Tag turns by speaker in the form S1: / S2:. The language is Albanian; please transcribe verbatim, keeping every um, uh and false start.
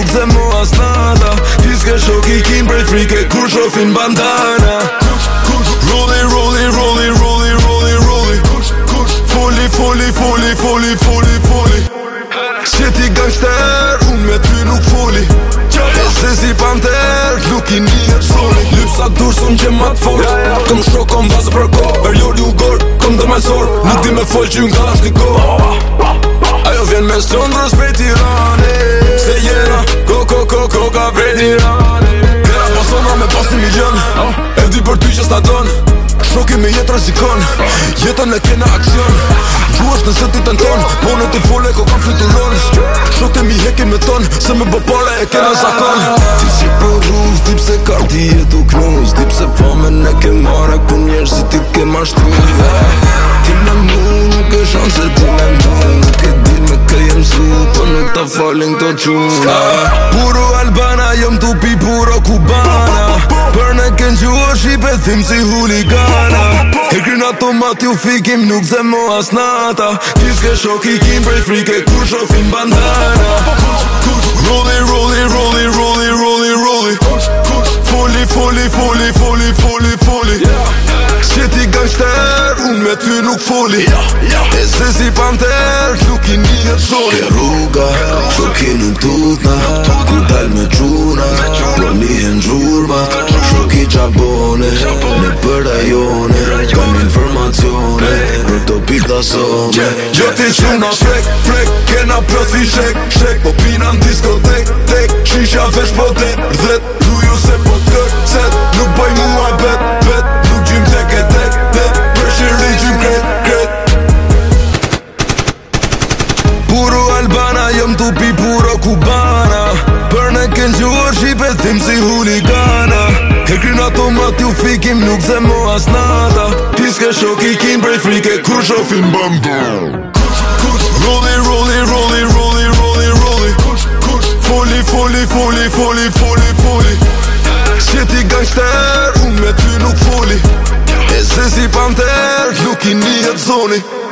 S1: nuk ze mo as nada. Piske shok i kim prej frike kur shofin bandana. Rolli, rolli, rolli, rolli, rolli, rolli. Foli, foli, foli, foli, foli, foli. Qeti gangster, unë me ty nuk foli. E se si panter, nuk i një soli. Lypsa dursun që ma t'fort, këm shok, kom vazë për ko. Periodi u gor, kom dhe me sor. Nuk di me fol që ju nga është një ko. Ajo vjen me Sondrës prej Tirane. Se jena, ko, ko, ko, ko, ka prej Tirane. Kera pasona me pas një milion. E di për ty që s'ta don. Shoki me jetë rëzikon, jetën e kena aksion. Gju është nëse ti tenton, po në të fole ko kam fluturon. Shokte mi heke me ton, se me bëpare e kena zakon. Ti si për rruz, di pse ka ti jetu knuz. Di pse famen e ke mare, ku njerë si ti ke mashtru. Ti me mu, nuk e shanse ti me mu. Nuk e di me ke jem su, po nuk ta falin këto quna. Puro Albana, jom tu pi puro Kubana. Për ne kënë gjua Shqipe, thim si huligana. E kryn automat ju fikim, nuk ze mo as nata. Piske shok i kim prej frike, kur shofin bandana. Rolli, rolli, rolli, rolli, rolli, rolli. Foli, foli, foli, foli, foli, foli. Qeti gangster, unë me ty nuk foli. E se si panter, nuk i një soli. Ke rruga, shoki nuk tutna. Kur dal me quna, rolihen gjurma. Shoki qabone, në për ajone. Kam informacione, për të pita some. Gjeti quna frek, frek, kena profi shek, shek. Po pina në diskotek, tek, shisha vesh po det, rdet. Ruju se po t'kër, set, nuk bëj muaj bet, bet. Nuk gjym tek e tek, tek, për shiri gjym kret, kret. Puro Albana, jom tu pi puro Kubana. Për ne kënë gjuar Shqipe, thim si huligana. E kryn automat ju fikim, nuk ze mo as nata. Piske shok i kim prej frike, kur shofin bandana. Rolli, rolli, rolli, rolli, rolli, rolli. Foli, foli, foli, foli, foli, foli. Qeti gangster, unë me ty nuk foli. E se si panter, nuk i një zoni.